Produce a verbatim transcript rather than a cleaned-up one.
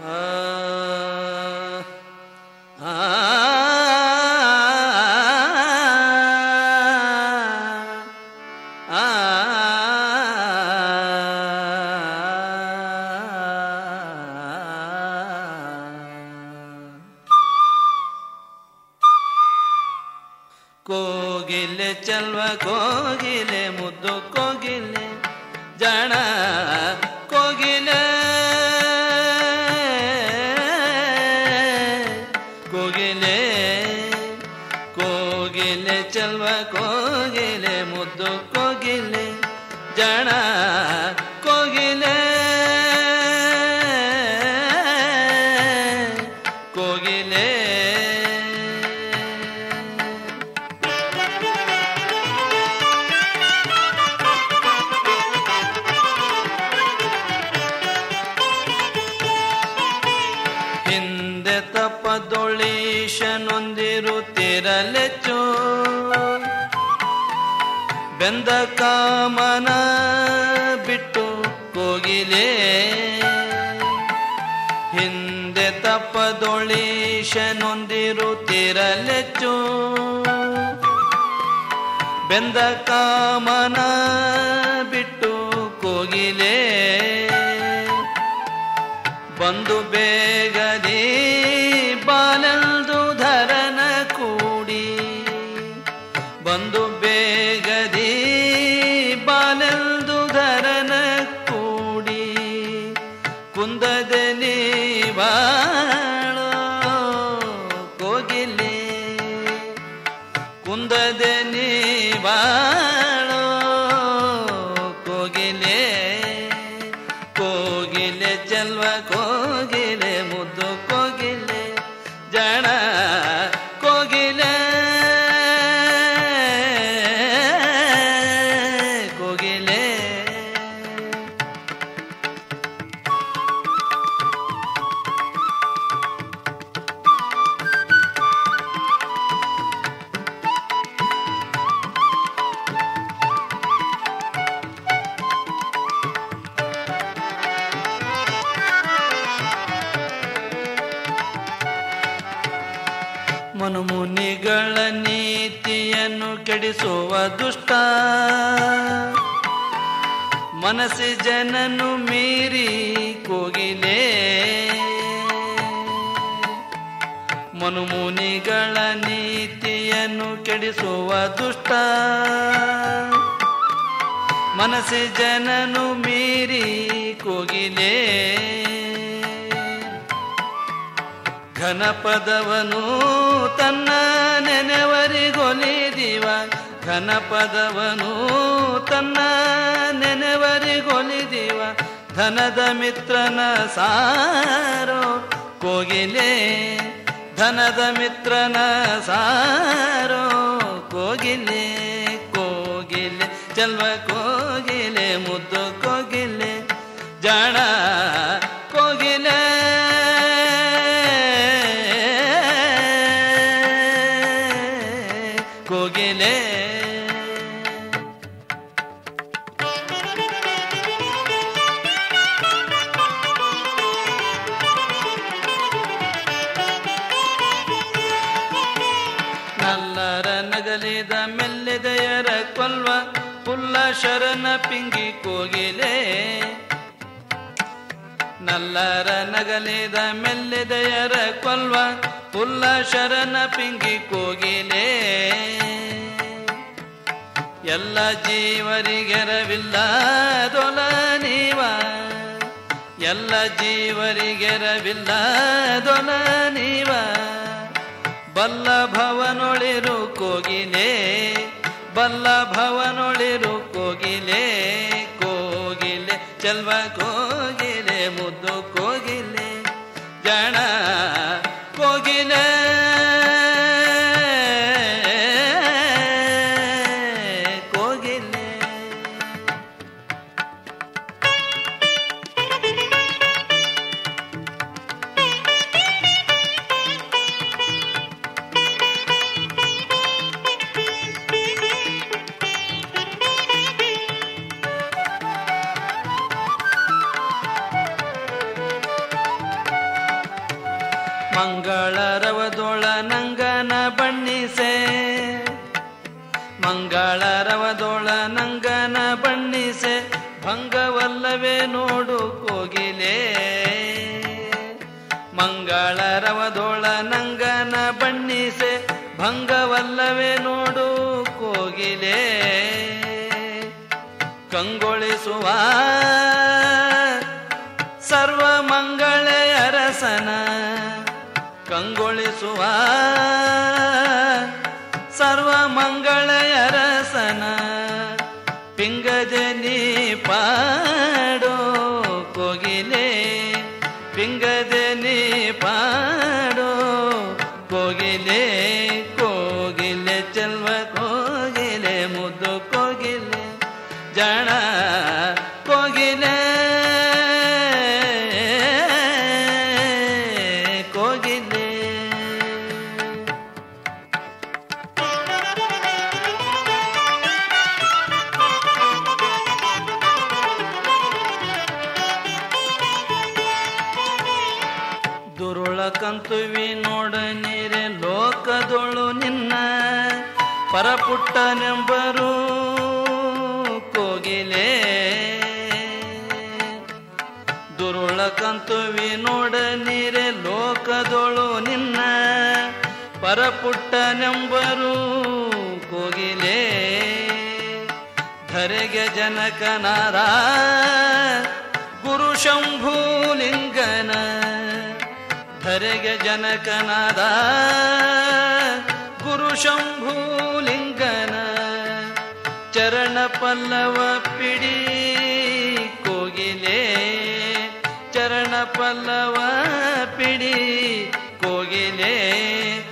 ಆ ಆ ಆ ಕೋಗಿಲೆ ಚಲ್ವ ಕೋಗಿಲೆ ಮುದ್ದು ಕೋಗಿಲೆ ಜಾಣ ಕೋಗಿಲೆ ಕೋಗಿಲೆ ಕೋಗಿಲೆ ಚಲ್ವ ಕೋಗಿಲೆ ಮುದ್ದು ಕೋಗಿಲೆ ಜಾಣ ಕೋಗಿಲೆ ಕೋಗಿಲೆ ಹಿಂದೆ ತಪ್ಪದೊಳೀಶನೊಂದಿರುತ್ತಿರಲೆಚ್ಚು ಬೆಂದ ಕಾಮನ ಬಿಟ್ಟು ಕೋಗಿಲೆ ಹಿಂದೆ ತಪ್ಪದೊಳೀಶನೊಂದಿರುತ್ತಿರಲೆಚ್ಚು ಬೆಂದ ಕಾಮನ ಬಿಟ್ಟು ಕೋಗಿಲೆ ಬಂದು ಬೇಗದಿ ಬಾಲೆಲ್ದು ಧರನ ಕೂಡಿ ಬಂದು ಬೇಗದಿ ಬಾಲೆಲ್ದು ಧರನ ಕೂಡಿ ಕುಂದದೆ ನೀವಾಳೋ ಕೋಗಿಲೆ ಕುಂದದೆ ನೀವಾಳೋ ಕೋಗಿಲೆ ಕೋಗಿಲೆ ಚಲ್ವ ಕೋಗಿಲೆ ಮುದ್ದು ಕೋಗಿಲೆ ಜಾಣ ಕೋಗಿಲೆ ಕೋಗಿಲೆ ಮನುಮುನಿಗಳ ನೀತಿಯನ್ನು ಕೆಡಿಸುವ ದುಷ್ಟ ಮನಸ್ಸಿ ಜನನು ಮೀರಿ ಕೋಗಿಲೆ ಮನುಮುನಿಗಳ ನೀತಿಯನ್ನು ಕೆಡಿಸುವ ದುಷ್ಟ ಮನಸ್ಸಿ ಜನನು ಮೀರಿ ಕೋಗಿಲೆ ಘನಪದವನು ತನ್ನ ನೆನೆವರಿಗೊಲಿದಿವ ಘನಪದವನು ತನ್ನ ನೆನೆವರಿಗೊಲಿದಿವ ಧನದ ಮಿತ್ರನ ಸಾರೋ ಕೋಗಿಲೆ ಧನದ ಮಿತ್ರನ ಸಾರೋ ಕೋಗಿಲೆ ಕೋಗಿಲೆ ಚಲ್ವ ಕೋಗಿಲೆ ಮುದ್ದು ಕೋಗಿಲೆ ಜಾಣ ಕೋಗಿಲೆ ಕೋಗಿಲೆ ನಲ್ಲರ ನಗಲಿದ ಮೆಲ್ಲೆದೆಯರ ಕೊಲ್ವ ಪುಲ್ಲ ಶರಣ ಪಿಂಗಿ ಕೋಗಿಲೆ ನಲ್ಲರ ನಗಲಿದ ಮೆಲ್ಲೆದೆಯರ ಕೊಲ್ವ ಪುಲ್ಲ ಶರಣ ಪಿಂಗಿ ಕೋಗಿಲೆ ಎಲ್ಲ ಜೀವರಿಗೆರವಿಲ್ಲ ದೊಲ ನೀವ ಎಲ್ಲ ಜೀವರಿಗೆರವಿಲ್ಲ ದೊಲ ನೀವ ಬಲ್ಲ ಭವನೊಳಿರು ಕೋಗಿಲೆ ಬಲ್ಲ ಭವನೊಳಿರು ಕೋಗಿಲೆ ಕೋಗಿಲೆ ಚಲ್ವ ಕೋಗಿಲೆ ಮುದ್ದು ಕೋಗಿಲೆ ಜಾಣ ಕೋಗಿಲೆ ಕೋಗಿಲೆ ಮಂಗಳರವದೊಳ ನಂಗನ ಬಣ್ಣಿಸೆ ಮಂಗಳರವದೊಳ ನಂಗನ ಬಣ್ಣಿಸೆ ಭಂಗವಲ್ಲವೇ ನೋಡು ಕೋಗಿಲೆ ಮಂಗಳರವದೊಳ ನಂಗನ ಬಣ್ಣಿಸೆ ಭಂಗವಲ್ಲವೇ ನೋಡು ಕೋಗಿಲೆ ಕಂಗೊಳಿಸುವ ಸರ್ವ ಮಂಗಳೆ ಅರಸನ ಕಂಗೊಳಿಸುವ ಸರ್ವ ಮಂಗಳೆಯ ಅರಸನ ಪಿಂಗದೆ ನೀ ಪಾಡೋ ಕೋಗಿಲೆ ಪಿಂಗದೆ ನೀ ಪಾಡೋ ಕೋಗಿಲೆ ಕೋಗಿಲೆ ಚೆಲ್ವ ಕೋಗಿಲೆ ಮುದ್ದು ಕೋಗಿಲೆ ಜಾಣ ಕೋಗಿಲೆ ಕೋಗಿಲೆ ದುರುಳ ಕಂತುವಿ ನೋಡ ನೀರೆ ಲೋಕದೊಳು ನಿನ್ನ ಪರಪುಟ್ಟನೆಂಬರು ಕೋಗಿಲೆ ದುರುಳ ಕಂತುವಿ ನೋಡ ನೀರೆ ಲೋಕದೊಳು ನಿನ್ನ ಪರಪುಟ್ಟನೆಂಬರು ಕೋಗಿಲೆ ಧರೆಗೆ ಜನಕನಾದ ಗುರು ಶಂಭುಲಿಂಗನ ಧರೆಗೆ ಜನಕನಾದ ಗುರು ಶಂಭುಲಿಂಗನ ಚರಣ ಪಲ್ಲವ ಪಿಡಿ ಕೋಗಿಲೆ ಚರಣ ಪಲ್ಲವ ಪಿಡಿ ಕೋಗಿಲೆ